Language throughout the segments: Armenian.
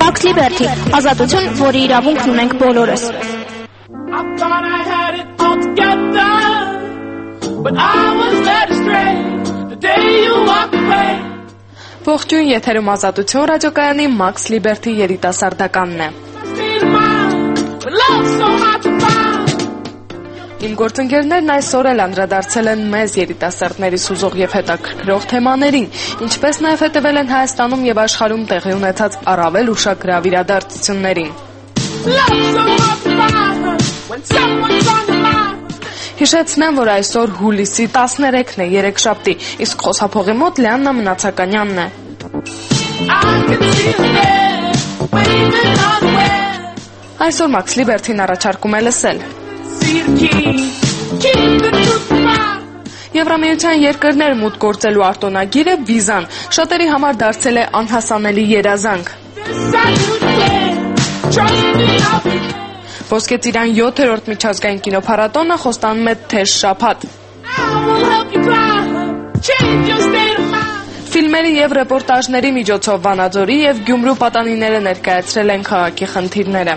Max Liberty, ազատություն, որի իրավունքն ունենք բոլորս։ Ողջույն, եթերում ազատություն ռադիոկայանի Max Liberty երիտասարդականն է։ Իմ գործընկերներն այսօր էլ անդրադարձել են մեզ երիտասարդների սուզող եւ հետաքրքրող թեմաներին, ինչպես նաեւ հետեւել են Հայաստանում եւ աշխարհում տեղի ունեցած առավել ուշագրավ իրադարձություններին։ Հիշեցնեմ, որ այսօր հուլիսի 13-ն է, երեքշաբթի, իսկ խոսափողի մոտ Լիաննա Մնացականյանն է։ Այսօր Max Liberty-ն առաջարկում է լսել Եվրամիության երկրներ մուտք գործելու արտոնագիրը վիզան շատերի համար դարձել է անհասանելի երազանք։ Ոսկե ծիրան 7-րդ միջազգային կինոփառատոնը խոստանում է թեժ շաբաթ։ Ֆիլմերի եւ ռեպորտաժների միջոցով Վանաձորի եւ Գյումրու պատանիները ներկայացրել են քաղաքի խնդիրները։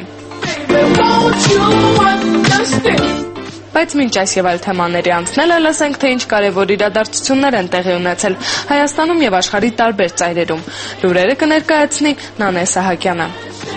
Բայց մինչ այս եւ այլ թեմաների անցնելը լսենք, թե ինչ կարևոր իրադարձություններ են տեղի ունեցել Հայաստանում եւ աշխարհի տարբեր ծայրերում։ Լուրերը կներկայացնի Նանե Սահակյանը։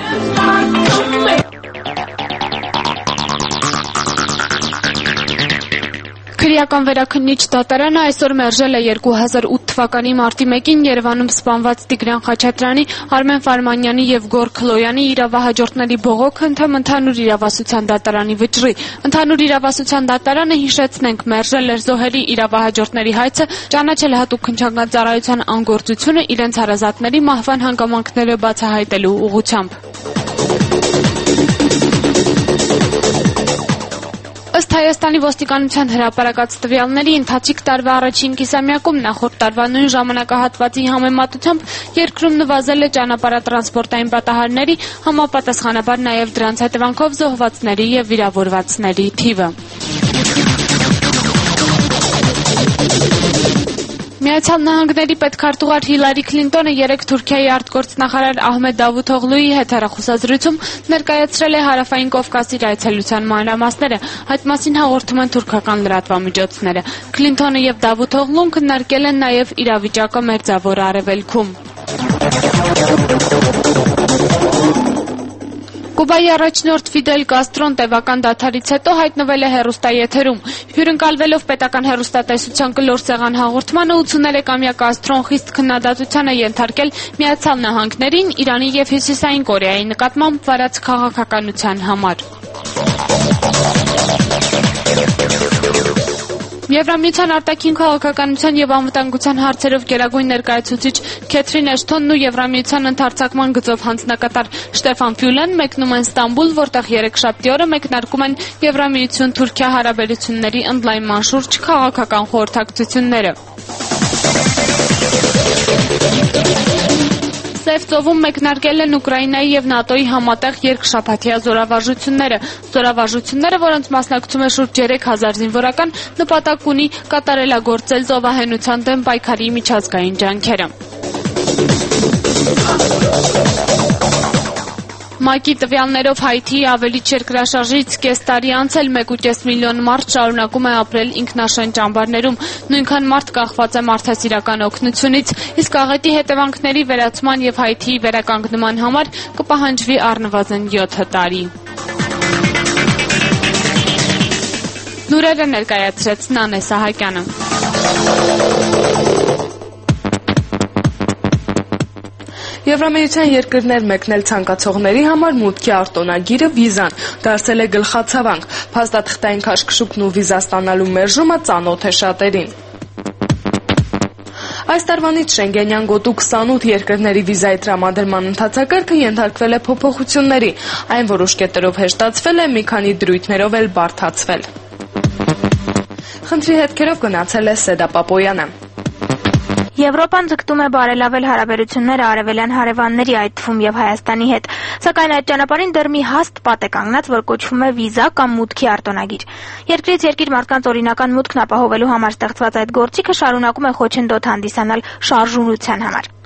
Քրեական վերաքննիչ դատարանը այսօր մերժել է 2008 թվականի մարտի 1-ին Երևանում սպանված Տիգրան Խաչատրյանի, Արմեն Ֆարմանյանի եւ Գոր Քլոյանի իրավահաջորդների բողոքը ընդհանուր իրավասության դատարանի վճռի։ Ընդհանուր իրավասության դատարանը, հիշեցնենք, մերժել էր զոհերի իրավահաջորդների հայցը, ճանաչել հատուկ քննչական ծառայության անգործությունը իրենց հարազատների մահվան հանգամանքները բացահայտելու ուղղությամբ։ Ըստ Հայաստանի ոստիկանության հրապարակած տվյալների, ընթացիկ տարվա առաջին կիսամյակում նախորդ տարվա նույն ժամանակահատվածի համեմատությամբ երկրում նվազել է ճանապարհատրանսպորտային պատահարների, համապատասխանաբար նաև դրանց հետևանքով զոհվածների եւ վիրավորվածների թիվը։ Միացյալ Նահանգների պետքարտուղար Հիլարի Քլինտոնը երեկ Թուրքիայի արտգործնախարար Ահմեդ Դավութօղլուի հետ հեռախոսազրույցում ներկայացրել է Հարավային Կովկասի այցելության մանրամասները, այդ մասին հաղորդում են թուրքական լրատվամիջոցները։ Քլինտոնը եւ Դավութօղլուն քննարկել են նաեւ իրավիճակը Մերձավոր Արևելքում։ Կուբայի առաջնորդ Ֆիդել Կաստրոն տևական դադարից հետո հայտնվել է հեռուստաեթերում։ Հյուրընկալվելով պետական հեռուստատեսության կլոր սեղան հաղորդմանը 83-ամյա Կաստրոն խիստ քննադատության է ենթարկել Միացյալ Նահանգներին, Իրանի եւ Հյուսիսային Կորեայի նկատմամբ վարած քաղաքականության համար։ Եվրամիության արտաքին քաղաքականության եւ անվտանգության հարցերով գերագույն ներկայացուցիչ Քեթրին Էշթոնն ու Եվրամիության ընդհանրացման գծով հանձնակատար Շտեֆան Ֆյուլեն մեկնում են Ստամբուլ, որտեղ երեքշաբթի օրը մեկնարկում են Եվրամիություն-Թուրքիա հարաբերությունների ընդլայնման շուրջ քաղաքական խորհրդակցությունները։ Սև ծովում մեկնարկել են Ուկրաինայի եւ ՆԱՏՕ-ի համատեղ երկշաբաթյա զորավարժությունները։ Զորավարժությունները, որոնց մասնակցում է շուրջ 3000 զինվորական, նպատակ ունի կատարելագործել ծովահենության դեմ պայքարի միջազգային ջանքերը։ ՄԱԿ-ի տվյալներով Հայիթիի ավելի երկրաշարժից կես տարի անց էլ 1.5 միլիոն մարդ շարունակում է ապրել ինքնաշեն ճամբարներում։ Նույնքան մարդ կախված է մարդասիրական օգնությունից, իսկ աղետի հետևանքների վերացման եւ Հայիթիի վերականգնման համար կպահանջվի առնվազն 7 տարի։ Լուրերը ներկայացրեց Նանե Սահակյանը։ Եվրամիության երկրներ մեկնել ցանկացողների համար մուտքի արտոնագիրը վիզան դարձել է գլխացավանք։ Փաստաթղթային քաշքշուկն ու վիզա ստանալու մերժումը ծանոթ է շատերին։ Այս տարվանից Շենգենյան գոտու 28 երկրների վիզայի տրամադրման ընթացակարգը ենթարկվել է փոփոխությունների, այն որոշ կետերով հեշտացվել է, մի քանի դրույթներով էլ բարդացվել։ Խնդրի հետքերով գնացել է Սեդա Պապոյանը։ Եվրոպան ձգտում է բարելավել հարաբերությունները արևելյան հարևանների, այդ թվում եւ Հայաստանի հետ, սակայն այդ ճանապարհին դեռ մի հաստ պատ է կանգնած, որ կոչվում է վիզա կամ մուտքի արտոնագիր։ Երկրից երկիր մարդկանց օրինական մուտքն ապահովելու համար ստեղծված այդ գործիքը շարունակում է խոչընդոտ հանդիսանալ շարժունության համար։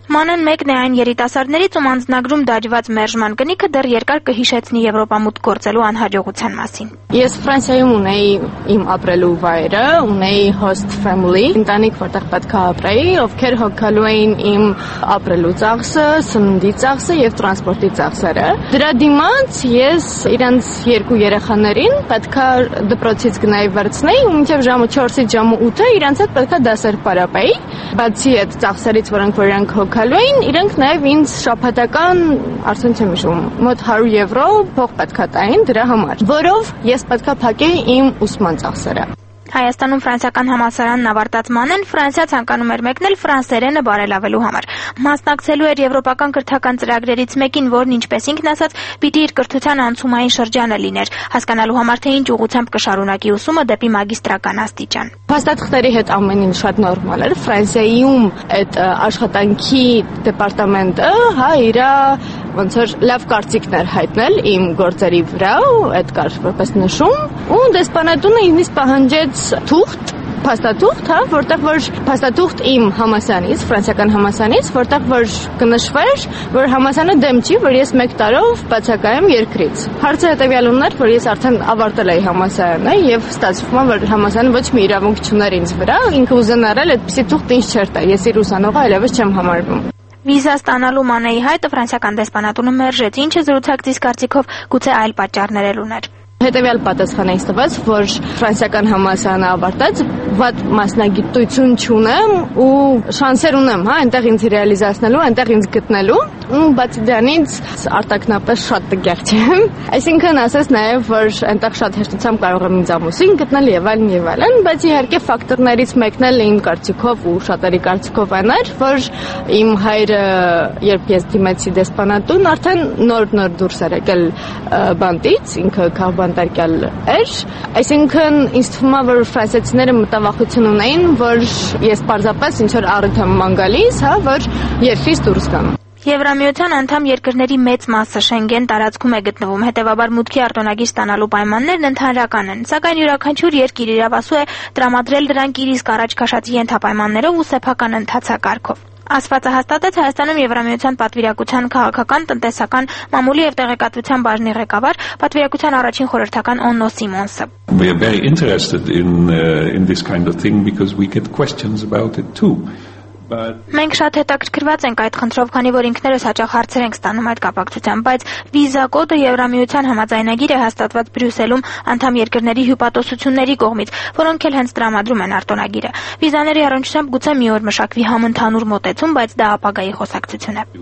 Մանեն մեկն է այն երիտասարդներից, ում անձնագրում դաջված մերժման կնիքը դեռ երկար կհիշեցնի Եվրոպա մուտք գործելու անհաջողության մասին։ Ես Ֆրանսիայում ունեի իմ ապրելու վայրը, ունեի host family, ընտանիք, որտեղ պետք է ապրեի, ովքեր հոգալու էին իմ ապրելու ծախսը, սննդի ծախսը եւ տրանսպորտի ծախսերը։ Դրա դիմաց ես իրանց երկու երեխաներին պետք է դպրոցից գնայի վերցնեի, ու մինչև ժամը 4-ից ժամը 8-ը իրանց հետ պետք է դասեր պարապեի։ Բացի այդ ծախսերից, որոնք որ իրանք հոգալու էին, իրանք նաև ինձ շաբաթական, արդեն չեմ հիշում, մոտ 100 եվրո փող պետք է տային դրա համար, որով ես պետք է փակեի իմ ուսման ծախսերը։ Հայաստանում ֆրանսիական համալսարանն ավարտած Մանեն Ֆրանսիա ցանկանում էր մեկնել ֆրանսերենը բարելավելու համար։ Մասնակցելու էր եվրոպական կրթական ծրագրերից մեկին, որն ինչպես ինքն ասաց, պիտի իր կրթության անցումային շրջանը լիներ, հասկանալու համար թե ինչ ուղղությամբ կշարունակի ուսումը դեպի մագիստրական աստիճան։ Փաստաթղթերի հետ ամեն ինչ շատ նորմալ էր։ Ֆրանսիայում այդ աշխատանքի դեպարտամենտը, իր ոնց որ լավ կարծիքներ հայտնել իմ գործերի վրա, այդ կար որպես նշում, ու դեսպանատունը ինձ պահանջեց թուղթ, փաստաթուղթ, որտեղ որ փաստաթուղթ իմ համալսարանից, ֆրանսիական համալսարանից, որտեղ որ կնշվեր, որ համալսարանը դեմ չի, որ ես 1 տարով բացակայեմ երկրից։ Հարցը հետևյալ ուներ, որ ես արդեն ավարտել էի համալսարանը եւ ստացվում է, որ համալսարանը ոչ մի իրավունք չուներ ինձ վրա, ինքը ուզենարել այդպիսի թուղթ ինձ չէր տա։ Ես իր ուսանողը այլևս չեմ համարվում։ Վիզա ստանալու Մանեի հայտը ֆրանսիական դեսպանատունը մերժեց, ինչը զրուցակցից կարծիքով գուցե այլ պատճառներ էլ ուներ։ Հետևյալ պատասխան է տված, որ ֆրանսիական համալսարանը ավարտած, վատ մասնագիտություն չունեմ ու շանսեր ունեմ, այնտեղ ինձ ռեալիզացնելու, այնտեղ ինձ գտնելու, ու բացի դրանից արտակնապես շատ տգեղ չեմ։ Այսինքն ասես նաև, որ այնտեղ շատ հեշտությամբ կարող եմ ինձ ամուսին գտնել եւ այլն, բայց իհարկե ֆակտորներից մեկն էլ իմ կարծիքով ու շատերի կարծիքով այն էր, որ իմ հայրը, երբ ես դիմեցի դեսպանատուն, արդեն նոր դուրս էր եկել բանտից, ինքը քաղբանտարկյալ էր, այսինքն ինձ թվում է, որ ֆրանսիացիները մտավախություն ունեին, որ ես պարզապես ինչ որ առիթ եմ ման գալիս, որ երկրից դուրս գամ։ Եվրամիության անդամ երկրների մեծ մասը Շենգեն տարածքում է գտնվում, հետևաբար մուտքի արտոնագիր ստանալու պայմաններն ընդհանրական են, սակայն յուրաքանչյուր երկիր իրավասու է տրամադրել դրանք իր իսկ առաջ քաշած ենթապայմաններով ու սեփական ընթացակարգով։ Ասվածը հաստատեց Հայաստանում Եվրամիության պատվիրակության քաղաքական, տնտեսական, մամուլի եւ տեղեկատվության բաժնի ղեկավար, պատվիրակության առաջին խորհրդական Օննո Սիմոնսը։ We are very interested in this kind of thing because we get questions about it too. Մենք շատ հետաքրքրված ենք այդ խնդրով, քանի որ ինքներս հաճախ հարցեր ենք ստանում այդ կապակցությամբ, բայց վիզա կոդը Եվրամիության համաձայնագիր է հաստատված Բրյուսելում անդամ երկրների հյուպատոսությունների կողմից, որոնք էլ հենց տրամադրում են արտոնագիրը։ Վիզաների առնչությամբ գուցե մի օր մշակվի համընդհանուր մոտեցում, բայց դա ապագայի խոսակցություն է։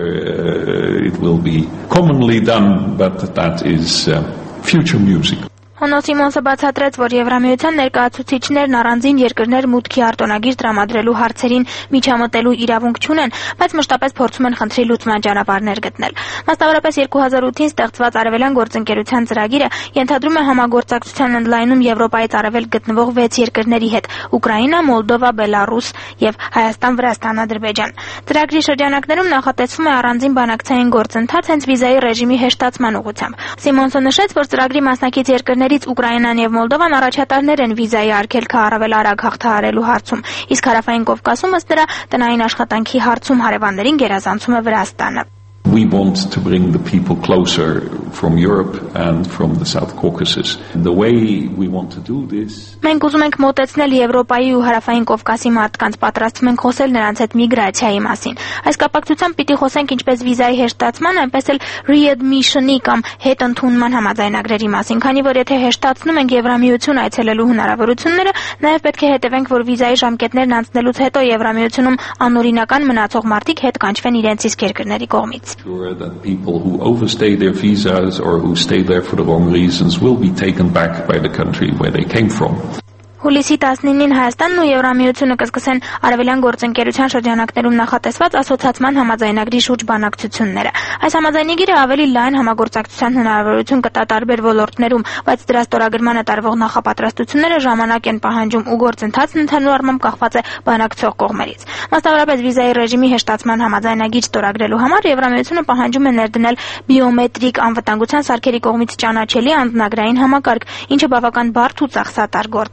It will be commonly done, but that is future music. Օննո Սիմոնսը բացատրեց, որ Եվրամիության ներկայացուցիչներն առանձին երկրներ մուտքի արտոնագիր տրամադրելու հարցերին միջամտելու իրավունք չունեն, բայց մշտապես փորձում են խնդրի լուծման ճանապարհներ գտնել։ Մասնավորապես 2008-ին ստեղծված Արևելյան գործընկերության ծրագիրը ենթադրում է համագործակցության ընդլայնում Եվրոպայից արևել գտնվող 6 երկրների հետ՝ Ուկրաինա, Մոլդովա, Բելարուս եւ Հայաստան, Վրաստան, Ադրբեջան։ Ծրագրի շրջանակներում նախատեսվում է առանձին բանակցային գործընթաց հենց վիզայի ռեժիմի հեշտացման ուղղությամբ։ Սիմոնսը նշեց, որ ծրագրի մասնակից երկրներից Ուկրաինան եւ Մոլդովան առաջատարներ են վիզայի արգելքը առավել արագ հաղթահարելու հարցում, իսկ Հարավային Կովկասում ըստ դրա տնային աշխատանքի հարցում հարևաններին գերազանցում է Վրաստանը։ We want to bring the people closer from Europe and from the South Caucasus. The way we want to do this. Մենք ուզում ենք մոտեցնել Եվրոպայի ու Հարավային Կովկասի մարդկանց, պատրաստվում ենք խոսել նրանց հետ միգրացիայի մասին։ Այս կապակցությամբ պիտի խոսենք ինչպես վիզայի հեշտացման, այնպես էլ readmission-ի կամ հետընդունման համաձայնագրերի մասին, քանի որ եթե հեշտացնում ենք Եվրամիություն այցելելու հնարավորությունները, նաև պետք է հետևենք, որ վիզայի ժամկետներն անցնելուց հետո Եվրամիությունում անօրինական մնացող մարդիկ հետ կանչվեն իրենց իսկ երկրների կողմից։ That people who overstay their visas or who stay there for the wrong reasons will be taken back by the country where they came from. Հուլիսի 19-ին Հայաստանն ու Եվրամիությունը կսկսեն Արևելյան գործընկերության շրջանակներում նախատեսված ասոցիացման համաձայնագրի շուրջ բանակցությունները։ Այս համաձայնագիրը ավելի լայն համագործակցության հնարավորություն կտա տարբեր ոլորտներում, բայց դրա ստորագրմանը տարվող նախապատրաստությունները ժամանակ են պահանջում ու գործընթացն ընդհանուր առմամբ կախված է բանակցող կողմերից։ Մասնավորապես վիզայի ռեժիմի հեշտացման համաձայնագիր ստորագրելու համար Եվրամիությունը պահանջում է ներդնել բիոմետրիկ անվտանգության սարքերի կողմից ճանաչելի անձնագրային համակարգ, ինչը բավական բարդ ու ծախսատար գործ է։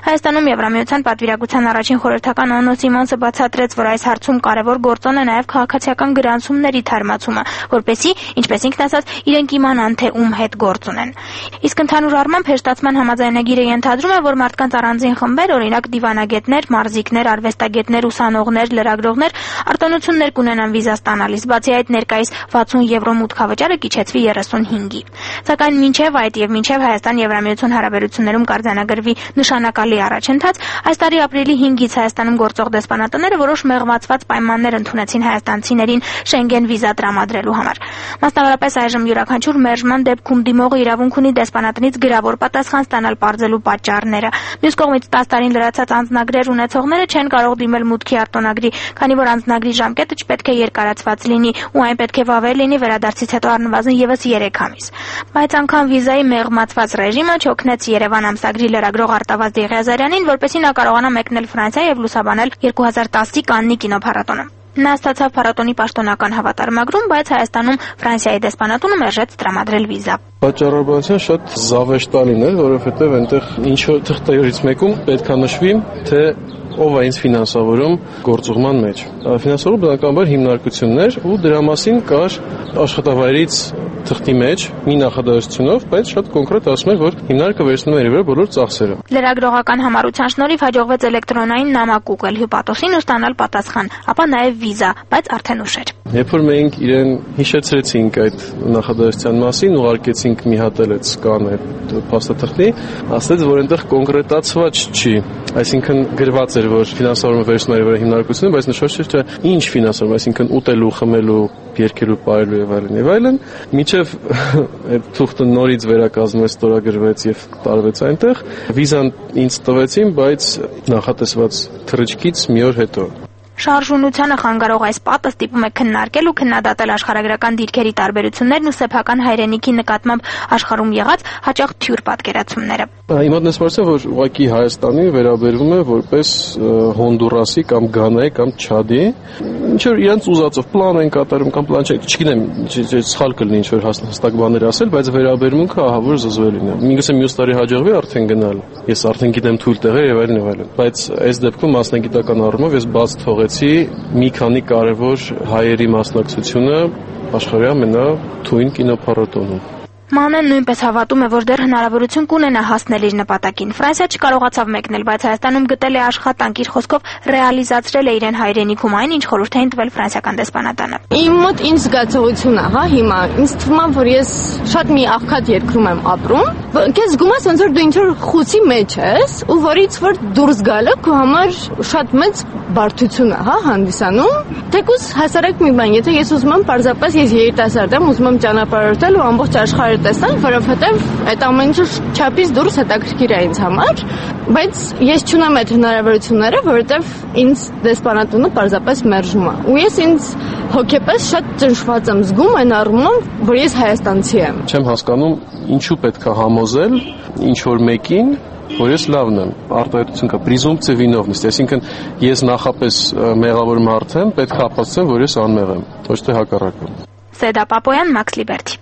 Հայաստանում Եվրամիության պատվիրակության առաջին խորհրդական Աննո Սիմոնսը բացատրեց, որ այս հարցում կարևոր գործոն է նաև քաղաքացիական գրանցումների թարմացումը, որպեսզի, ինչպես ինքն ասաց, իրենք իմանան, թե ում հետ գործ ունեն։ Իսկ ընդհանուր առմամբ հեշտացման համաձայնագիրը ենթադրում է, որ մարդկանց առանձին խմբեր, օրինակ դիվանագետներ, մարզիկներ, արվեստագետներ, ուսանողներ, լրագրողներ, արտոնություններ կունենան վիզա ստանալիս, բացի այդ ներկայիս 60 եվրո մուտքավճարը կիչեցվի 35-ի։ Սակայն մինչև այդ եւ մինչև Հայաստան-Եվրամիություն հարաբերություններում կարձանագրվի նշանակալի առաջընթաց, այս տարի ապրիլի 5-ից Հայաստանում գործող դեսպանատները որոշ մեղմացված պայմաններ ընդունեցին հայաստանցիներին Շենգեն վիզա տրամադրելու համար։ Մասնավորապես այժմ յուրաքանչյուր մերժման դեպքում դիմողը իրավունք ունի դեսպանատնից գրավոր պատասխան ստանալ պարզելու պատճառները։ Մյուս կողմից 10 տարին լրացած անձնագրեր ունեցողները չեն կարող դիմել մուտքի արտոնագրի, քանի որ անձնագրի ժամկետը չպետք է երկարացված լինի ու այն պետք է վավեր լինի վերադարձից հետո առնվազն եւս 3 ամիս։ Բայց անգամ վիզայի մեղմացված ռեժիմը չօգնեց Երևան ամսագրի լրագրող Արտավազդ Եղիազարյանին, որպեսզի նա կարողանա մեկնել Ֆրանսիա եւ լուսաբանել 2010-ի Կաննի կինոփառատոնը։ Նա ստացավ փառատոնի պաշտոնական հավատարմագրում, բայց Հայաստանում Ֆրանսիայի դեսպանատունը մերժեց տրամադրել վիզա։ Պատճառաբանության շատ զավեշտալին է, որովհետև այնտեղ ինչ-որ թղթերից մեկում պետք է նշվի, թե ով է ինձ ֆինանսավորում գործուղման մեջ։ Ֆինանսավորումը բնականաբար հիմնարկություններ ու դրա մասին կար աշխատավայրից թղթի մեջ մի նախադասությունով, բայց շատ կոնկրետ ասում էր, որ հիմնարկը վերցնում է իր վրա բոլոր ծախսերը։ Լրագրողական համառության շնորհիվ հաջողվեց էլեկտրոնային նամակ ուղղել հյուպատոսին ու ստանալ պատասխան, ապա նաև վիզա, բայց արդեն ուշ էր։ Երբ որ մենք իրեն հիշեցրեցինք այդ նախադասության մասին, ուղարկեցինք մի հատ էլ այդ սկանը, այդ փաստաթղթի, ասաց, որ այնտեղ կոնկրետացված չի, այսինքն գրված էր, որ ֆինանսավորումը վերցնում է իր վրա հիմնարկությունը, բայց նշված չէր, թե ինչ ֆինանսավորում, այսինքն ուտելու, խմելու, երկելու, պարելու եւ այլն եւ այլն, միջև այդ թուղթը նորից վերակազմվեց, ստորագրվեց եւ տարվեց այնտեղ։ Վիզան ինձ տվեցին, բայց նախատեսված թռիչքից մի օր հետո։ Շարժունությանը խանգարող այս պատը ստիպում է քննարկել ու քննադատել աշխարհագրական դիրքերի տարբերություններն ու սեփական հայրենիքի նկատմամբ աշխարհում եղած հաճախ թյուր պատկերացումները։ Իմ մոտ նշված է, որ ուղղակի Հայաստանի վերաբերվում է որպես Հոնդուրասի կամ Գանայի կամ Չադի, ինչ որ իրենց ուզածով պլան են կատարում կամ պլան չգիտեմ, սխալ կլինի ինչ որ հստակ բաներ ասել, բայց վերաբերմունքը ահա որ զզվելին է։ Միգուցե մյուս տարի հաջողվի արդեն գնալ։ Ես արդեն գիտեմ թույլ տեղեր եւ այլն եւ այլն, բայց այս դեպքում մասնագիտական առումով ես բաց թողեցի մի քանի կարևոր հայերի մասնակցությունը աշխարհի ամենաթույն կինոփառատոնում։ Մանեն նույնպես հավատում է, որ դեռ հնարավորություն կունենա հասնել իր նպատակին։ Ֆրանսիա չկարողացավ մեկնել, բայց Հայաստանում գտել է աշխատանք, իր խոսքով ռեալիզացրել է իրեն հայրենիքում այն, ինչ խորհուրդ էին տվել ֆրանսիական դեսպանատանը։ Իմ մոտ ինձ զգացողությունն է, հա, հիմա ինձ թվում է, որ ես շատ մի աղքատ երկրում եմ ապրում։ Քեզ զգում ես, ոնց որ դու ինչ որ խուցի մեջ ես, ու որից որ դուրս գալը քո համար շատ մեծ բարդություն է, հա, հանդիսանում։ Թեկուզ հասարակ մի բան, եթե ես ուզում եմ պարզապես ես երիտասարդ եմ, ուզում եմ ճանապարհորդել ու ամբողջ աշխարհը տեսնել, որովհետև այդ ամեն ինչը չափից դուրս հետաքրքիր է ինձ համար, բայց ես չունեմ այդ հնարավորությունները, որովհետև ինձ դեսպանատունը պարզապես մերժում է։ Ու ես ինձ հոգեպես շատ ճնշված եմ զգում այն առումով, որ ես հայաստանցի եմ։ Չեմ հասկանում, ինչու պետք է համոզել ինչ որ մեկին, որ ես լավն եմ, արտահայտություն կա, պրիզումպցիա վինովնիստ, այսինքն ես նախապես մեղավոր մարդ եմ, պետք է ապացուցեմ, որ ես անմեղ եմ, ոչ թե հակառակը։ Սեդա Պապոյան, Մաքս Լիբերթի։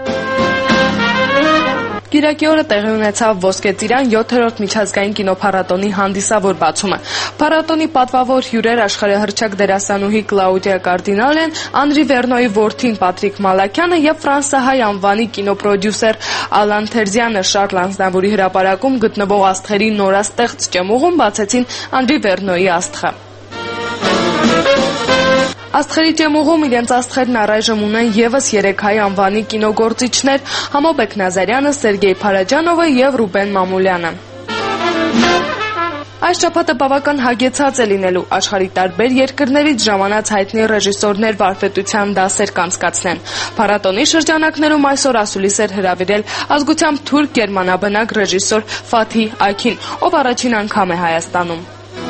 Կիրակի օրը տեղի ունեցավ Ոսկե ծիրան 7-րդ միջազգային կինոփառատոնի հանդիսավոր բացումը։ Փառատոնի պատվավոր հյուրեր աշխարհահռչակ դերասանուհի Կլաուդիա Կարդինալեն, Անրի Վերնոյի որդին Պատրիկ Մալաքյանը եւ ֆրանսահայ անվանի կինոպրոդյուսեր Ալան Թերզյանը Շարլ Անձնավուրի հրապարակում գտնվող աստղերի նորաստեղծ ճեմուղում բացեցին Անրի Վերնոյի աստղը։ Աստղերի ճեմուղում իրենց աստղերն առայժմ ունեն եւս 3 հայ անվանի կինոգործիչներ՝ Համո Բեկնազարյանը, Սերգեյ Փարաջանովը եւ Ռուբեն Մամուլյանը։ Այս շաբաթը բավական հագեցած է լինելու, աշխարհի տարբեր երկրներից ժամանած հայտնի ռեժիսորներ վարպետության դասեր կանցկացնեն։ Փառատոնի շրջանակներում այսօր ասուլիս էր հրավիրել ազգությամբ թուրք գերմանաբնակ ռեժիսոր Ֆաթի Աքին, ով առաջին անգամ է Հայաստանում։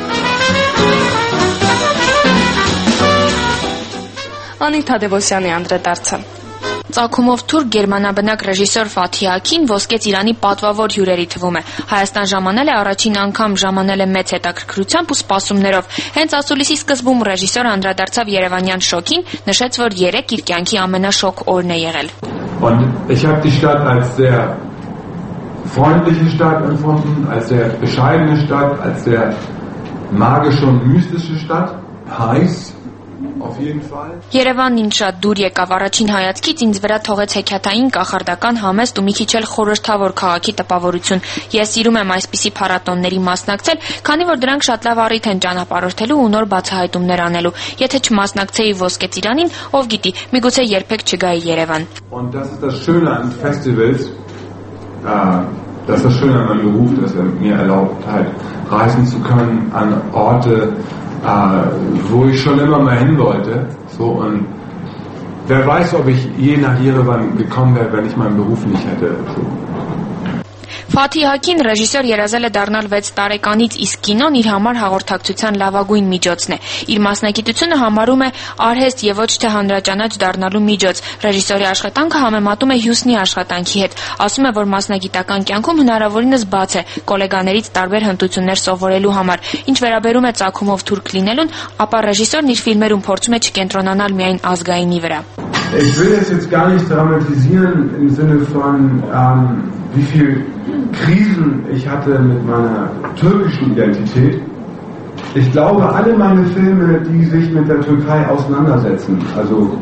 Անիթա Դևոսյանի անդրադարձը։ Ծագումով թուրք գերմանաբնակ ռեժիսոր Ֆաթի Աքին Ոսկե ծիրանի պատվավոր հյուրերի թվում է։ Հայաստան ժամանել է առաջին անգամ, ժամանել է մեծ հետաքրքրությամբ ու սպասումներով։ Հենց ասուլիսի սկզբում ռեժիսորը անդրադարձավ երևանյան շոկին, նշեց, որ 3 իր կյանքի ամենաշոկ օրն է եղել։ freundliche Stadt empfunden, als sehr bescheidene Stadt, als sehr magische und mystische Stadt. Heiß. Երևանն ինձ շատ դուր եկավ առաջին հայացքից ինձ վրա թողեց հեքիաթային, կախարդական, համեստ ու մի քիչ էլ խորհրդավոր քաղաքի տպավորություն։ Ես սիրում եմ այսպիսի փառատոնների մասնակցել, քանի որ դրանք շատ լավ առիթ են ճանապարհորդելու ու նոր բացահայտումներ անելու։ Եթե չմասնակցեի Ոսկե ծիրանին, ով գիտի, միգուցե երբեք չգայի Երևան։ Das ist das Schöne an meinem Beruf, dass er mir erlaubt, halt reisen zu können an Orte, wo ich schon immer mal hin wollte. So, und wer weiß, ob ich je nach Jerewan gekommen wäre, wenn ich meinen Beruf nicht hätte. So. Ֆաթի Հակին ռեժիսոր երազել է դառնալ 6 տարեկանից, իսկ կինոն իր համար հաղորդակցության լավագույն միջոցն է։ Իր մասնագիտությունը համարում է արհեստ եւ ոչ թե հանրաճանաչ դառնալու միջոց։ Ռեժիսորի աշխատանքը համեմատում է հյուսնի աշխատանքի հետ։ Ասում է, որ մասնագիտական կյանքում հնարավորինս բաց է գոլեգաներից տարբեր հմտություններ սովորելու համար։ Ինչ վերաբերում է ծագումով թուրք լինելուն, ապա ռեժիսորն իր ֆիլմերում փորձում է չկենտրոնանալ միայն ազգայինի վրա։ Ich will es jetzt gar nicht dramatisieren im Sinne von wie viel Krisen ich hatte mit meiner türkischen Identität. Ich glaube, alle meine Filme, die sich mit der Türkei auseinandersetzen, also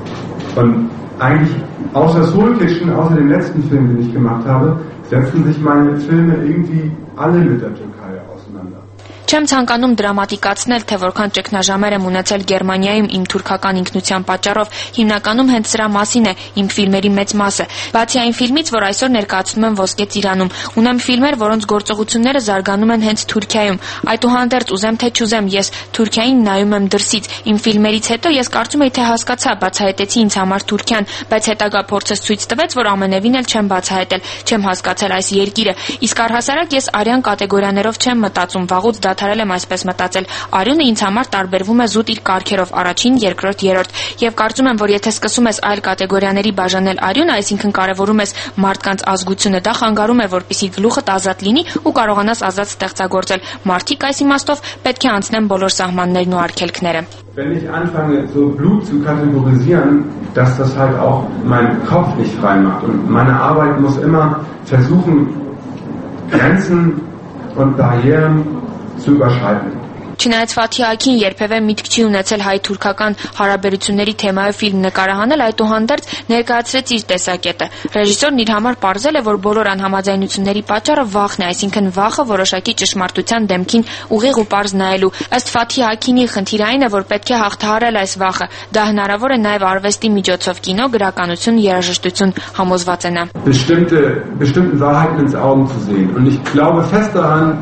und eigentlich außer Soul Kitchen, außer dem letzten Film, den ich gemacht habe, setzen sich meine Filme irgendwie alle mit der Türkei auseinander. Չեմ ցանկանում դրամատիկացնել, թե որքան ճգնաժամեր եմ ունեցել Գերմանիայում իմ թուրքական ինքնության պատճառով, հիմնականում հենց սրա մասին է իմ ֆիլմերի մեծ մասը։ Բացի այն ֆիլմից, որ այսօր ներկայացնում եմ Ոսկե ծիրանում, ունեմ ֆիլմեր, որոնց գործողությունները զարգանում են հենց Թուրքիայում։ Այդուհանդերձ ուզեմ թե չուզեմ, ես Թուրքիային նայում եմ դրսից։ Իմ ֆիլմերից հետո ես կարծում եի, թե հասկացա, բացահայտեցի ինձ համար Թուրքիան, բայց հետագա փորձս ցույց տվեց, որ ամենևին էլ չեմ բացահայտել, չեմ հասկացել այս երկիրը։ Իսկ առհասարակ ես արյան կատեգորիաներով չեմ մտածում, վաղուց դադարել եմ այսպես մտածել։ Արյունը ինձ համար տարբերվում է զուտ իր կարգերով՝ առաջին, երկրորդ, երրորդ։ Եվ կարծում եմ, որ եթե սկսում ես այլ կատեգորիաների բաժանել արյունը, այսինքն կարևորում ես մարդկանց ազգությունը, դա խանգարում է, որպեսզի գլուխդ ազատ լինի ու կարողանաս ազատ ստեղծագործել։ Մարդիկ այս իմաստով պետք է անցնեն բոլոր սահմաններն ու արգելքները։ Wenn ich anfange, so Blut zu kategorisieren, dass das halt auch meinen Kopf nicht frei macht. Und meine Arbeit muss immer versuchen, Grenzen und Barrieren zu überschreiten. Չնայած Ֆաթի Հակին երբևէ միտք չի ունեցել հայ-թուրքական հարաբերությունների թեմայով ֆիլմ նկարահանել, այդուհանդերձ ներկայացրեց իր տեսակետը։ Ռեժիսորն իր համար պարզել է, որ բոլոր անհամաձայնությունների պատճառը վախն է, այսինքն վախը որոշակի ճշմարտության դեմքին ուղիղ ու պարզ նայելու։ Ըստ Ֆաթի Հակինի խնդիրը այն է, որ պետք է հաղթահարել այս վախը։ Դա հնարավոր է նաև արվեստի միջոցով՝ կինո, գրականություն, երաժշտություն, համոզված է նա։ Bestimmten Wahrheiten ins Auge zu sehen. Und ich glaube fest daran,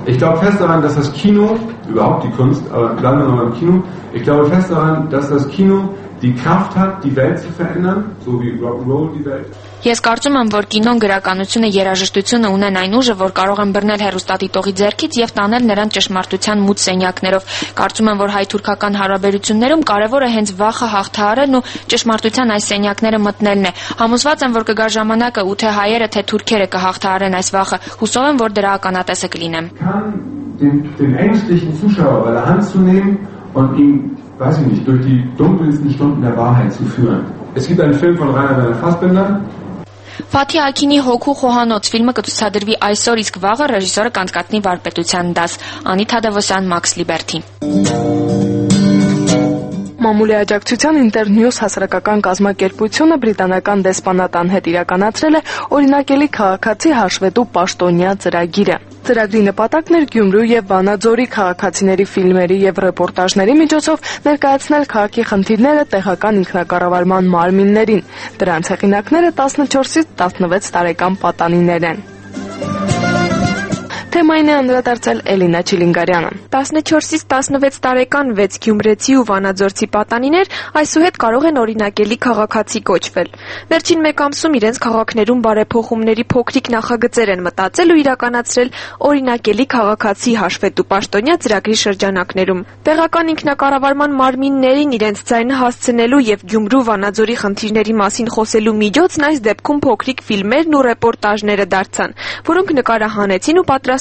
dass das Kino, überhaupt die Kunst, aber bleiben wir mal beim Kino. Ich glaube fest daran, dass das Kino die Kraft hat, die Welt zu verändern, so wie Rock'n'Roll die Welt. Ես կարծում եմ, որ կինոն, գրականությունը, երաժշտությունը ունեն այն ուժը, որ կարող են բռնել հեռուստադիտողի ձեռքից եւ տանել նրան ճշմարտության մութ սենյակներով։ Կարծում եմ, որ հայ-թուրքական հարաբերություններում կարևոր է հենց վախը հաղթահարելն ու ճշմարտության այս սենյակները մտնելն է։ Համոզված եմ, որ կգա ժամանակը, ու թե հայերը, թե թուրքերը կհաղթահարեն այս վախը։ Հուսով եմ, որ դրա ականատեսը կլինեմ։ Den ängstlichen Zuschauer bei der Hand zu nehmen und ihn, weiß ich nicht, durch die dunkelsten Stunden der Wahrheit zu führen. Es gibt einen Film von Rainer Werner Fassbinder. Ֆաթի Հակինի հոգու խոհանոց ֆիլմը կցուցադրվի այսօր, իսկ վաղը ռեժիսորը կանցկացնի վարպետության դաս։ Անիտ Թադևոսյան, Max Liberty։ Մամուլի աջակցության Internews հասարակական կազմակերպությունը բրիտանական դեսպանատան հետ իրականացրել է օրինակելի քաղաքացի հաշվետու պաշտոնյա ծրագիրը։ Ծրագրի նպատակն էր Գյումրու եւ Վանաձորի քաղաքացիների ֆիլմերի եւ ռեպորտաժների միջոցով ներկայացնել քաղաքի խնդիրները տեղական ինքնակառավարման մարմիններին։ Դրանց հեղինակները 14-ից 16 տարեկան պատանիներ են։ Թեմային է անդրադարձել Էլինա Չիլինգարյանը։ 14-ից 16 տարեկան 6 գյումրեցի ու վանաձորցի պատանիներ այսուհետ կարող են օրինակելի քաղաքացի կոչվել։ Վերջին մեկ ամսում իրենց քաղաքներում բարեփոխումների փոքրիկ նախագծեր են մտածել ու իրականացրել օրինակելի քաղաքացի հաշվետու պաշտոնյա ծրագրի շրջանակներում։ Տեղական ինքնակառավարման մարմիններին իրենց ձայնը հասցնելու եւ Գյումրու Վանաձորի խնդիրների մասին խոսելու միջոցն այս դեպքում փոքրիկ ֆիլմերն ու ռեպորտաժները դարձան, որոնք նկարահանեցին ու պատրաստեցին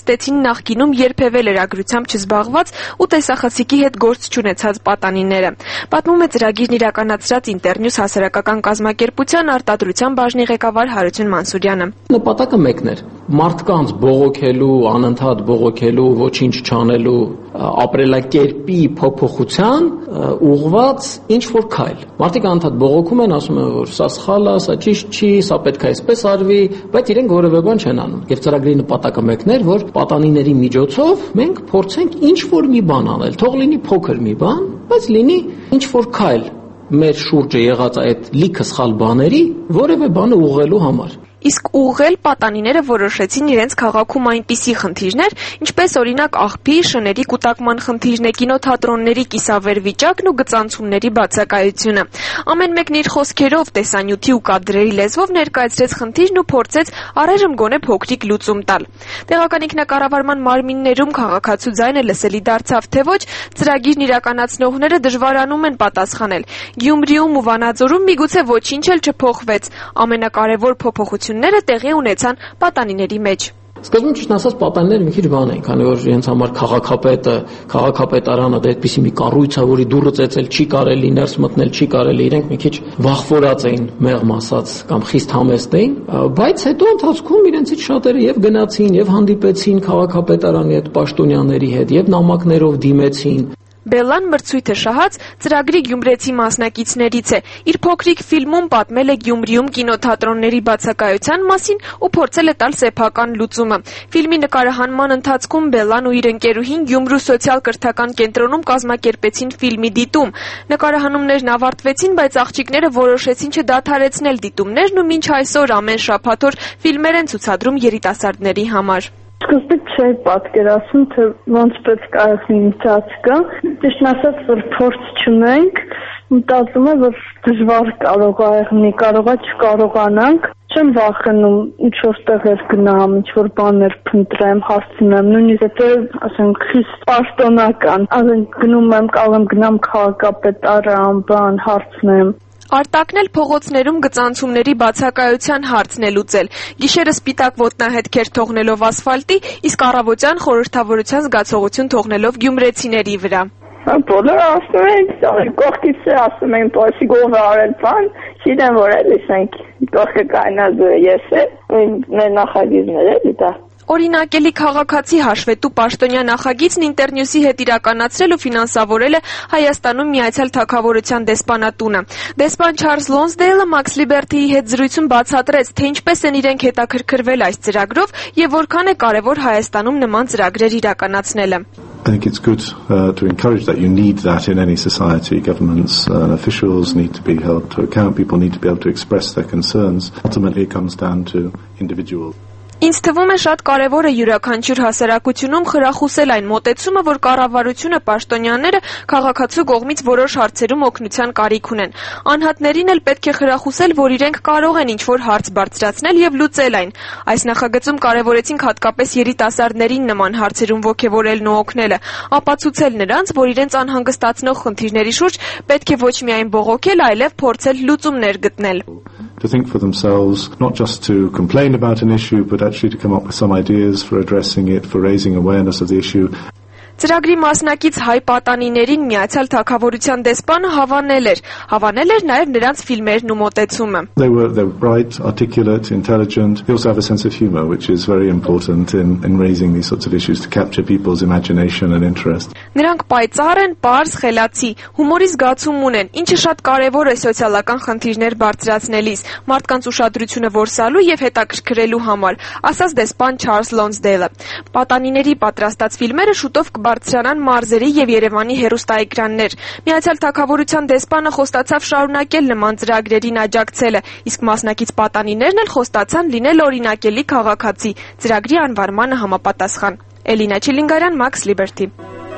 նստեցին նախկինում երբևէ լրագրությամբ չզբաղված ու տեսախցիկի հետ գործ չունեցած պատանիները։ Պատմում է ծրագիրն իրականացրած Ինտերնյուս հասարակական կազմակերպության արտադրության բաժնի ղեկավար Հարություն Մանսուրյանը։ Նպատակը մեկն էր՝ մարդկանց բողոքելու, անընդհատ բողոքելու, ոչինչ չանելու, ապրելակերպի փոփոխության ուղղված ինչ-որ քայլ։ Մարդիկ անընդհատ բողոքում են, ասում են, որ սա սխալ է, սա ճիշտ չի, սա պետք է այսպես արվի, բայց իրենք որևէ բան չեն անում։ Եվ ծրագրի նպատակը մեկն էր, որ պատանիների միջոցով մենք փորձենք ինչ-որ մի բան անել, թող լինի փոքր մի բան, բայց լինի ինչ-որ քայլ մեր շուրջը եղած այդ լիքը սխալ բաների որևէ բանը ուղղելու համար։ Իսկ ուղղել պատանիները որոշեցին իրենց քաղաքում այնպիսի խնդիրներ, ինչպես օրինակ աղբի, շների կուտակման խնդիրն է, կինոթատրոնների կիսավեր վիճակն ու գծանցումների բացակայությունը։ Ամեն մեկն իր խոսքերով, տեսանյութի ու կադրերի լեզվով ներկայացրեց խնդիրն ու փորձեց առայժմ գոնե փոքրիկ լուծում տալ։ Տեղական ինքնակառավարման մարմիններում քաղաքացու ձայնը լսելի դարձավ, թե ոչ, ծրագիրն իրականացնողները դժվարանում են պատասխանել։ Գյումրիում ու Վանաձորում միգուցե ոչինչ էլ չփոխվեց։ Ամենակարևոր փոփոխությունները տեղի ունեցան պատանիների մեջ։ Սկզբում ճիշտ ասած պատանիները մի քիչ բան էին, քանի որ իրենց համար քաղաքապետարանը դա այդպիսի մի կառույց է, որի դուռը ծեծել չի կարելի, ներս մտնել չի կարելի, իրենք մի քիչ վախվորած էին, մեղմ ասած, կամ խիստ համեստ էին, բայց հետո ընթացքում իրենցից շատերը եւ գնացին, եւ հանդիպեցին քաղաքապետարանի այդ պաշտոնյաների հետ, եւ նամակներով դիմեցին։ Բելլան մրցույթը շահած ծրագրի գյումրեցի մասնակիցներից է։ Իր փոքրիկ ֆիլմում պատմել է Գյումրիում կինոթատրոնների բացակայության մասին ու փորձել է տալ սեփական լուծումը։ Ֆիլմի նկարահանման ընթացքում Բելլան ու իր ընկերուհին Գյումրու սոցիալ-կրթական կենտրոնում կազմակերպեցին ֆիլմի դիտում։ Նկարահանումներն ավարտվեցին, բայց աղջիկները որոշեցին չդադարեցնել դիտումներն ու մինչ այսօր ամեն շաբաթ օր ֆիլմեր են ցուցադրում երիտասարդների համար։ Սկզբից չէի պատկերացնում, թե ոնց պետք է լինի ծածկը։ Ճիշտն ասած, որ փորձ չունենք, մտածում եմ, որ դժվար կարող է եղնի, կարող է չկարողանանք։ Չեմ վախենում ինչ-որ տեղեր գնամ, ինչ-որ բաներ փնտրեմ, հարցնեմ, նույնիսկ եթե ասենք խիստ պաշտոնական, ասենք գնում եմ, կարող եմ գնամ քաղաքապետարան, բան հարցնեմ։ Արտակն էլ փողոցներում գծանցումների բացակայության հարցն է լուծել։ Գիշերը սպիտակ ոտնահետքեր թողնելով ասֆալտի, իսկ առավոտյան խորհրդավորության զգացողություն թողնելով գյումրեցիների վրա։ Բոլորը ասում են, կողքից ասում են, պոսի գովը արել բան, գիտեմ, որ էլ իսենք, կողքը կայնած ես եմ, մեր նախագիծներ էլի դա։ Օրինակելի քաղաքացի հաշվետու պաշտոնյա նախագիծն Ինտերնյուսի հետ իրականացրել ու ֆինանսավորել է Հայաստանում Միացյալ Թագավորության դեսպանատունը։ Դեսպան Չարլզ Լոնսդեյլը Մաքս Լիբերթիի հետ զրույցում բացատրեց, թե ինչպես են իրենք հետաքրքրվել այս ծրագրով եւ որքան է կարեւոր Հայաստանում նման ծրագրեր իրականացնելը։ I think it's good to encourage that. You need that in any society. Governments and officials need to be held to account. People need to be able to express their concerns. Ultimately, it comes down to individuals. Ինձ թվում է շատ կարևոր է յուրաքանչյուր հասարակությունում խրախուսել այն մոտեցումը, որ կառավարությունը, պաշտոնյաները քաղաքացու կողմից որոշ հարցերում օգնության կարիք ունեն։ Անհատներին էլ պետք է խրախուսել, որ իրենք կարող են ինչ-որ հարց բարձրացնել եւ լուծել այն։ Այս նախագծում կարևորեցինք հատկապես երիտասարդներին նման հարցերում ոգևորելն ու օգնելը, ապացուցել նրանց, որ իրենց անհանգստացնող խնդիրների շուրջ պետք է ոչ միայն բողոքել, այլև փորձել լուծումներ գտնել։ To think for themselves, not just to complain about an issue, but actually to come up with some ideas for addressing it, for raising awareness of the issue. Ծրագրի մասնակից հայ պատանիներին Միացյալ Թագավորության դեսպանը հավանել էր նաև նրանց ֆիլմերն ու մոտեցումը։ They were bright, articulate, intelligent. They also have a sense of humor, which is very important in raising these sorts of issues to capture people's imagination and interest. Նրանք պայծառ են, պարզ, խելացի, հումորի զգացում ունեն, ինչը շատ կարևոր է սոցիալական խնդիրներ բարձրացնելիս, մարդկանց ուշադրությունը որսալու եւ հետաքրքրելու համար, ասաց դեսպան Չարլզ Լոնսդեյլը։ Պատանիների պատրաստած ֆիլմերը շուտով բարձրանան մարզերի եւ Երևանի հեռուստաէկրաններ։ Միացյալ Թագավորության դեսպանը խոստացավ շարունակել նման ծրագրերին աջակցելը, իսկ մասնակից պատանիներն էլ խոստացան լինել օրինակելի քաղաքացի ծրագրի անվանմանը համապատասխան։ Էլինա Չիլինգարյան, Մաքս Լիբերթի։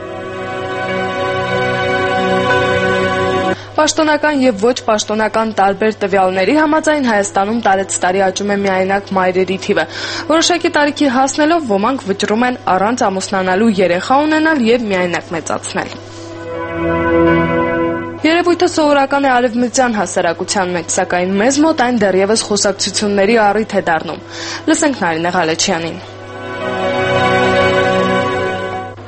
Պաշտոնական եւ ոչ պաշտոնական տարբեր տվյալների համաձայն Հայաստանում տարեցտարի աճում է միայնակ մայրերի թիվը։ Որոշակի տարիքի հասնելով ոմանք վճռում են առանց ամուսնանալու երեխա ունենալ եւ միայնակ մեծացնել։ Երևույթը սովորական է արևմտյան հասարակության մեջ, սակայն մեզ մոտ այն դեռևս խոսակցությունների առիթ է դառնում։ Լսենք Նարինե Ղալեչյանին։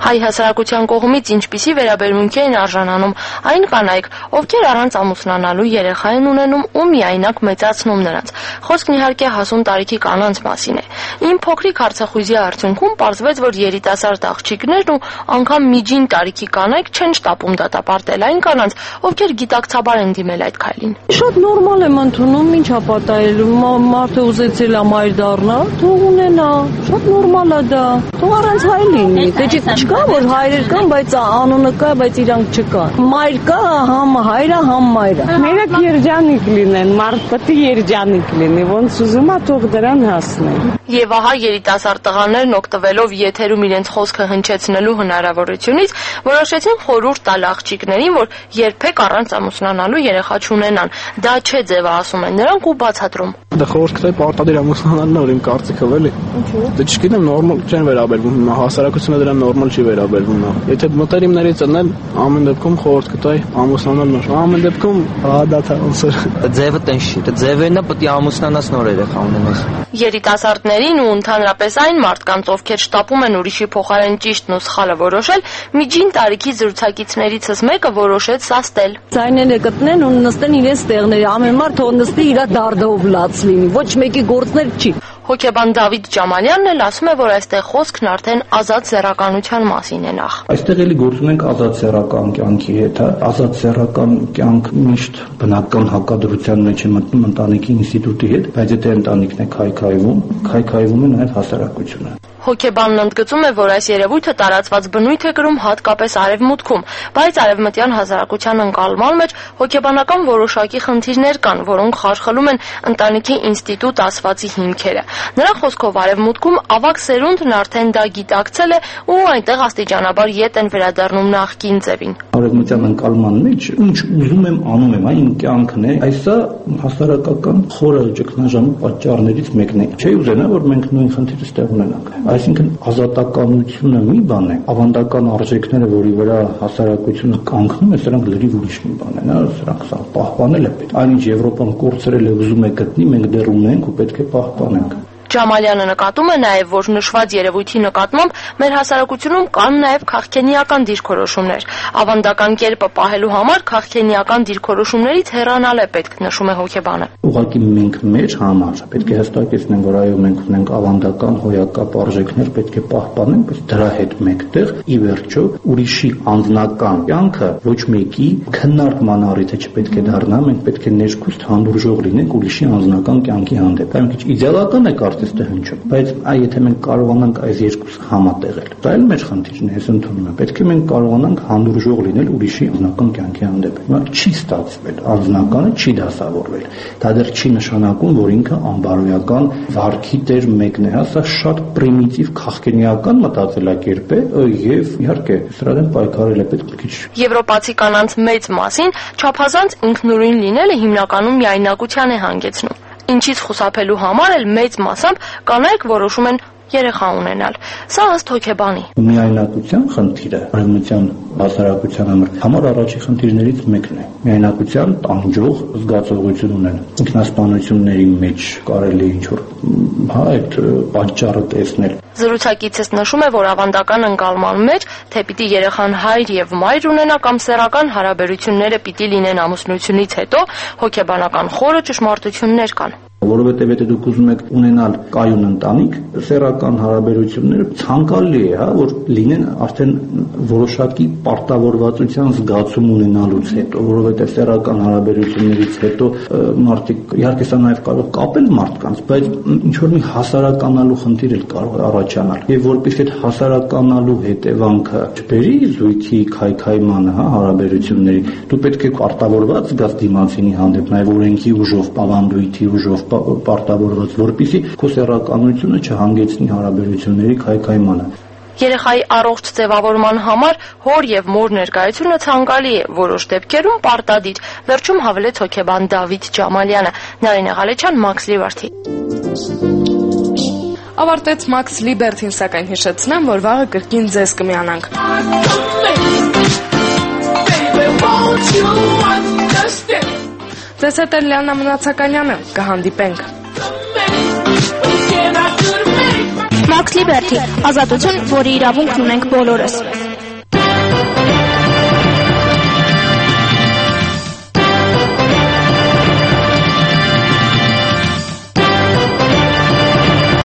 Հայ հասարակության կողմից ինչպիսի վերաբերմունքի են արժանանում այն կանայք, ովքեր առանց ամուսնանալու երեխա են ունենում ու միայնակ մեծացնում նրանց։ Խոսքն իհարկե հասուն տարիքի կանանց մասին է։ Իմ փոքրիկ հարցախույզի արդյունքում պարզվեց, որ երիտասարդ աղջիկներն ու անգամ միջին տարիքի կանայք չեն շտապում դատապարտել այն կանանց, ովքեր գիտակցաբար են դիմել այդ քայլին։ Շատ նորմալ եմ ընդունում, ինչ ապատայել, մարդը ուզեցել է մայր դառնալ, թող ունենա, շատ նորմալ է դա, թող առանց հայ լինի, դե չկա, որ հայրեր կան, բայց անունը կա, բայց իրանք չկան, մայր կա, համ հայրը, համ մայրը։ Մերակ երջանիկ լինեն, մարդ պետք է երջանիկ լինի, ոնց ուզում է թող դրան հասնեն։ Եվ ահա երիտասարդ տղաներն օգտվելով եթերում իրենց խոսքը հնչեցնելու հնարավորությունից որոշեցին խորհուրդ տալ աղջիկներին, որ երբեք առանց ամուսնանալու երեխա չունենան։ Դա չէ ձևը, ասում են նրանք ու բացատրում։ Դա խորհուրդ կտայի պարտադիր ամուսնանալն է, որ իմ կարծիքով էլի։ Ինչու՞։ Դե չգիտեմ, նորմալ չեն վերաբերվում, հասարակությունը դրան նորմալ չի վերաբերվում նա։ Եթե մտերիմներից ընեն, ամեն դեպքում խորհուրդ կտայի ամուսնանալն է։ Ամեն դեպքում դա ոնց է։ Ձևը տենց չի, դա ձևերն է պետք է ամուսնանաս նոր երեխա ունենաս։ Երիտասարդներին ու ընդհանրապես այն մարդկանց, ովքեր շտապում են ուրիշի փոխարեն ճիշտն ու սխալը որոշել, միջին տարիքի զրուցակիցներիցս մեկը որոշեց սաստել։ Ձայները գտնեն ու նստեն իրենց տեղները, ամեն մարդ թող նստի իր դարդով լաց լինի, ոչ մեկի գործներ չի։ Հոգեբան Դավիթ Ջամալյանն էլ ասում է, որ այստեղ խոսքն արդեն ազատ սեռականության մասին է նախ։ Այստեղ էլի գործ ունենք ազատ սեռական կյանքի հետ, ազատ սեռական կյանք միշտ բնական հակադրության մեջ է մտնում ընտանիքի ինստիտուտի հետ, բայց եթե ընտանիքն է քայքայվում է նաև հասարակությունը։ Հոգեբանն ընդգծում է, որ այս երևույթը տարածված բնույթ է կրում հատկապես արևմուտքում, բայց արևմտյան հասարակության ընկալման մեջ հոգեբանական որոշակի խնդիրներ կան, որոնք խարխլում են ընտանիքի ինստիտուտ ասվածի հիմքերը։ Նրա խոսքով արևմուտքում ավագ սերունդն արդեն դա գիտակցել է ու այնտեղ աստիճանաբար ետ են վերադառնում նախկին ձևին։ Արևմտյան ընկալման մեջ ինչ ուզում եմ անում եմ, այն կյանքն է, այսա հասարակական խորը ճգնաժամի պատճառներից մեկն է։ Չէ ուզենա, որ մենք նույն խնդիրը ստեղ ունենանք։ Այսինքն ազատականությունը մի բան է, ավանդական արժեքները, որի վրա հասարակությունը կանգնում է, սրանք լրիվ ուրիշ մի բան են, սրանք սա պահպանել է պետք։ Այնինչ Եվրոպան կորցրել է, ուզում է գտնի, մենք դեռ ունենք ու պետք է պահպանենք։ Ջամալյանը նկատում է նաև, որ նշված երևույթի նկատմամբ մեր հասարակությունում կան նաև քաղաքենիական դիրքորոշումներ։ Ավանդական կերպը պահելու համար քաղաքենիական դիրքորոշումներից հեռանալ է պետք, նշում է հոգեբանը։ Ուղղակի մենք մեր համար պետք է հստակեցնենք, որ այո, մենք ունենք ավանդական հոյակապ արժեքներ, պետք է պահպանենք, բայց դրա հետ մեկտեղ ի վերջո ուրիշի անձնական կյանքը ոչ մեկի քննարկման առիթը չպետք է դառնա, մենք պետք է ներքուստ հանդուրժող լինենք ուրիշի անձնական կյանքի հանդեպ։ Այն քիչ իդեալական է ստե հնչում, բայց եթե մենք կարողանանք այս երկուսը համատեղել, դա էլ մեր խնդիրն է, ես ընդունում եմ, պետք է մենք կարողանանք հանդուրժող լինել ուրիշի անձնական կյանքի հանդեպ։ Հիմա չի ստացվել, անձնականը չի դասավորվել, դա դեռ չի նշանակում, որ ինքը անբարոյական վարքի տեր մեկն է, սա շատ պրիմիտիվ քաղաքենիական մտածելակերպ է եւ իհարկե սրա դեմ պայքարել է պետք քիչ։ Եվրոպացի կանանց մեծ մասին չափազանց ինքնուրույն լինելը հիմնականում միայնակության է հանգեցնում։ Ինչից խուսափելու համար էլ մեծ մասամբ կանայք որոշում են երեխա ունենալ։ Սա ըստ հոգեբանի։ Միայնակության խնդիրը արևմտյան հասարակության համար առաջի խնդիրներից մեկն է։ Միայնակության տանջող զգացողություն ունեն։ Ինքնասպանությունների մեջ կարելի է ինչ-որ այդ պատճառը տեսնել։ Զրուցակիցս նշում է, որ ավանդական ընկալման մեջ թե պիտի երեխան հայր եւ մայր ունենա կամ սեռական հարաբերությունները պիտի լինեն ամուսնությունից հետո, հոգեբանական խորը ճշմարտություններ կան։ Որովհետև եթե դուք ուզում եք ունենալ կայուն ընտանիք, սեռական հարաբերությունները ցանկալի է, որ լինեն արդեն որոշակի պարտավորվածության զգացում ունենալուց հետո, որովհետև սեռական հարաբերություններից հետո մարդիկ իհարկե սա նաև կարող կապել մարդկանց, բայց ինչ որ մի հասարականալու խնդիր էլ կարող է առաջանալ։ Եվ որպեսզի այդ հասարականալու հետևանքը չբերի զույգի քայքայմանը, հարաբերությունների, դու պետք է պարտավորված զգաս դիմացինի հանդեպ, նաև օրենքի ուժով, պավանդույթի ուժով պարտավորված, որպեսզի քո սեռականությունը չհանգեցնի հարաբերությունների քայքայմանը։ Երեխայի առողջ ձևավորման համար հոր եւ մոր ներկայությունը ցանկալի է, որոշ դեպքերում պարտադիր, վերջում հավելեց հոգեբան Դավիթ Ջամալյանը։ Նարինե Ղալեչյան, Մաքս Լիբերթի։ Ավարտեց Մաքս Լիբերթին, սակայն հիշեցնեմ, որ վաղը կրկին ձեզ կմիանանք։ Ձեզ հետ է Լիանա Մնացականյանը, կհանդիպենք։ Մաքս լիբերթի, ազատություն, որի իրավունքն ունենք բոլորս։